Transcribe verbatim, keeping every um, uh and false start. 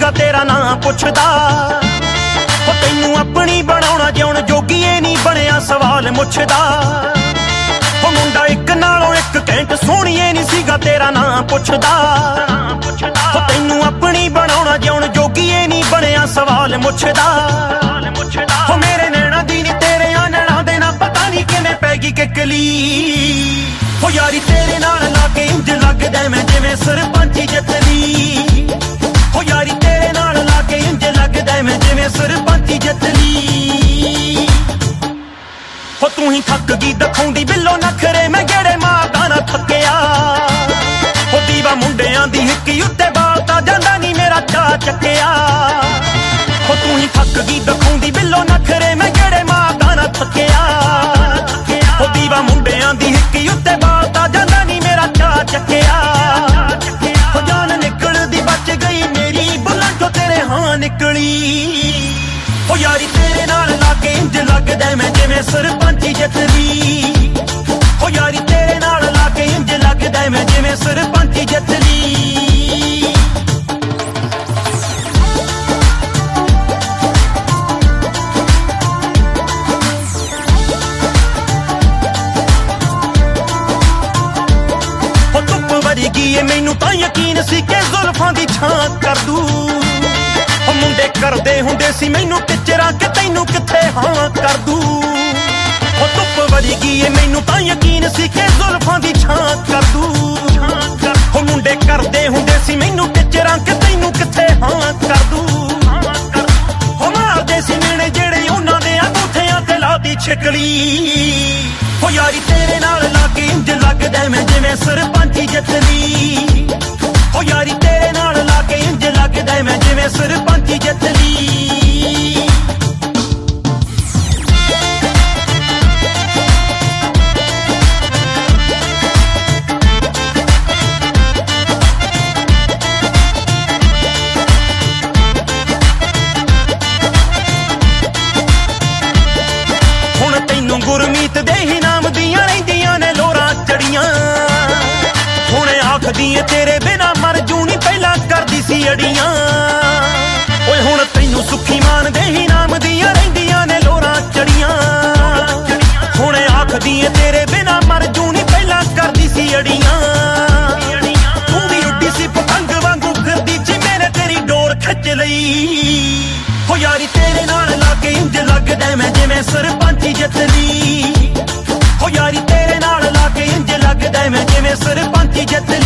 ਸੀਗਾ ਤੇਰਾ ਨਾਂ ਪੁੱਛਦਾ। ਉਹ ਤੈਨੂੰ ਆਪਣੀ ਬਣਾਉਣਾ ਜਿਉਣ ਜੋਗੀਏ ਨਹੀਂ ਬਣਿਆ ਸਵਾਲ ਮੁੱਛਦਾ। ਉਹ ਮੁੰਡਾ ਇੱਕ ਨਾਲੋਂ ਇੱਕ ਘੈਂਟ ਸੋਹਣੀਏ ਨਹੀਂ ਸੀਗਾ ਤੇਰਾ ਨਾਂ ਪੁੱਛਦਾ। ਉਹ ਤੈਨੂੰ ਆਪਣੀ ਬਣਾਉਣਾ ਜਿਉਣ ਜੋਗੀਏ ਨਹੀਂ ਬਣਿਆ ਸਵਾਲ ਮੁੱਛਦਾ। ਉਹ ਮੇਰੇ ਨੈਣਾ ਦੀ ਨੀ ਤੇਰੇ ਆ ਨੈਣਾ ਦੇ ਨਾ ਪਤਾ ਨਹੀਂ ਕਿਵੇਂ ਪੈ ਗਈ ਕਿਕਲੀ। ਉਹ ਯਾਰੀ ਤੇਰੇ ਨਾਲ ਲਾ ਕੇ ਇੰਜ ਲੱਗਦਾ ਮੈਂ ਜਿਵੇਂ ਸਰਪੰਚੀ ਜਿੱਤਲੀ। ਉਹ ਯਾਰੀ ਤੇਰੇ ਨਾਲ ਲਾ ਕੇ ਇੰਜ ਲੱਗਦਾ ਮੈਂ ਜਿਵੇਂ ਸਰਪੰਚੀ ਜਿੱਤਲੀ। ਹੋ ਤੂੰ ਹੀ ਥੱਕ ਗਈ ਦਿਖਾਉਂਦੀ ਬਿੱਲੋ ਨਖਰੇ ਮੈਂ ਗੇੜੇ ਮਾਰਦਾ ਨਾ ਥੱਕਿਆ। ਹੋ ਦੀਵਾ ਮੁੰਡਿਆਂ ਦੀ ਹਿੱਕੀ ਉੱਤੇ ਬਾਲਤਾ ਜਾਂਦਾ ਨਹੀਂ ਮੇਰਾ ਚਾਅ ਚੱਕਿਆ। ਹੋ ਤੂੰ ਹੀ ਥੱਕ ਗਈ ਦਿਖਾਉਂਦੀ ਬਿੱਲੋ ਨਖਰੇ ਮੈਂ ਗੇੜੇ ਮਾਰਦਾ ਨਾ ਥੱਕਿਆ। ਹੋ ਦੀਵਾ ਮੁੰਡਿਆਂ ਦੀ ਹਿੱਕੀ ਉੱਤੇ ਬਾਲਤਾ ਜਾਂਦਾ ਨਹੀਂ ਮੇਰਾ ਚਾਅ ਚੱਕਿਆ। ਹੋ ਜਾਨ ਨਿਕਲਦੀ ਬਚ ਗਈ ਮੇਰੀ ਬੁੱਲਾਂ ਚੋਂ ਤੇਰੇ ਹਾਂ ਨਿਕਲੀ। ਹੋ ਯਾਰੀ ਤੇਰੇ ਨਾਲ ਲਾ ਕੇ ਇੰਜ ਲੱਗਦਾ ਮੈਂ ਜਿਵੇਂ ਸਰਪੰਚੀ ਜਿੱਤਲੀ। ਹੋ ਯਾਰੀ ਤੇਰੇ ਨਾਲ ਲਾ ਕੇ ਇੰਜ ਲੱਗਦਾ ਮੈਂ ਜਿਵੇਂ ਸਰਪੰਚੀ ਜਿੱਤਲੀ। ਹੋ ਧੁੱਪ ਵਰਗੀ ਏ ਮੈਨੂੰ ਤਾਂ ਯਕੀਨ ਸੀ ਕਿ ਜ਼ੁਲਫਾਂ ਦੀ ਛਾਂ ਕਰ ਦੂ। ਉਹ ਮੁੰਡੇ ਕਰਦੇ ਹੁੰਦੇ ਸੀ ਮੈਨੂੰ ਟਿਚਰਾਂ ਕਿ ਤੈਨੂੰ ਕਿੱਥੇ ਹਾਂ ਕਰ ਦੂ। ਉਹ ਧੁੱਪ ਵਰਗੀ ਏ ਮੈਨੂੰ ਤਾਂ ਯਕੀਨ ਸੀ ਕਿ ਜ਼ੁਲਫਾਂ ਦੀ ਛਾਂ ਕਰ ਦੂ। ਉਹ ਮੁੰਡੇ ਕਰਦੇ ਹੁੰਦੇ ਸੀ ਮੈਨੂੰ ਟਿਚਰਾਂ ਕਿ ਤੈਨੂੰ ਕਿੱਥੇ ਹਾਂ ਕਰ ਦੂ। ਉਹ ਮਾਰਦੇ ਸੀ ਮੇਣੇ ਜਿਹੜੇ ਉਹਨਾਂ ਦੇ ਆ ਬੂਥਿਆਂ ਤੇ ਲਾਦੀ ਛਿਕਲੀ। ਉਹ ਯਾਰੀ ਤੇਰੇ ਨਾਲ ਲਾ ਕੇ ਇੰਜ ਲੱਗਦਾ ਮੈਂ ਜਿਵੇਂ ਸਰਪੰਚੀ ਜਿੱਤਲੀ। ਉਹ ਯਾਰੀ ਤੇਰੇ ਨਾਲ ਲਾ ਕੇ ਇੰਜ ਲੱਗਦਾ ਮੈਂ ਜਿਵੇਂ ਸਰਪੰਚੀ ਜਿੱਤਲੀ। ਹੁਣ ਤੈਨੂੰ ਗੁਰਮੀਤ ਦੇ ਹੀ ਨਾਮ ਦੀਆਂ ਰਹਿੰਦੀਆਂ ਨੇ ਲੋਰਾਂ ਚੜੀਆਂ। ਹੁਣ ਆਖਦੀ ਏ ਤੇਰੇ ਬਿਨਾ ਮਰ ਜੂ ਨੀ ਪਹਿਲਾਂ ਕਰਦੀ ਸੀ ਅੜੀਆਂ। ਓਏ ਹੁਣ ਤੈਨੂੰ ਸੁੱਖੀ ਮਾਨ ਦੇ ਹੀ ਨਾਮ ਦੀਆਂ ਰਹਿੰਦੀਆਂ ਨੇ ਲੋਰਾਂ ਚੜੀਆਂ। ਹੁਣ ਆਖਦੀ ਏ ਤੇਰੇ ਬਿਨਾ ਮਰ ਜੂ ਨੀ ਪਹਿਲਾਂ ਕਰਦੀ ਸੀ ਅੜੀਆਂ। ਤੂੰ ਵੀ ਉੱਡੀ ਸੀ ਪਤੰਗ ਵਾਂਗੂ ਫਿਰਦੀ ਜੀ ਮੇਰੇ ਤੇਰੀ ਡੋਰ ਖਿੱਚ ਲਈ। ਹੋ ਯਾਰੀ ਤੇਰੇ ਨਾਲ ਲਾ ਕੇ ਇੰਜ ਲੱਗਦਾ ਮੈਂ ਜਿਵੇਂ ਸਰਪੰਚੀ ਜਿੱਤਲੀ। ਹੋ ਯਾਰੀ ਤੇਰੇ ਨਾਲ ਲਾ ਕੇ ਇੰਜ ਲੱਗਦਾ ਮੈਂ ਜਿਵੇਂ ਸਰਪੰਚੀ ਜਿੱਤਲੀ।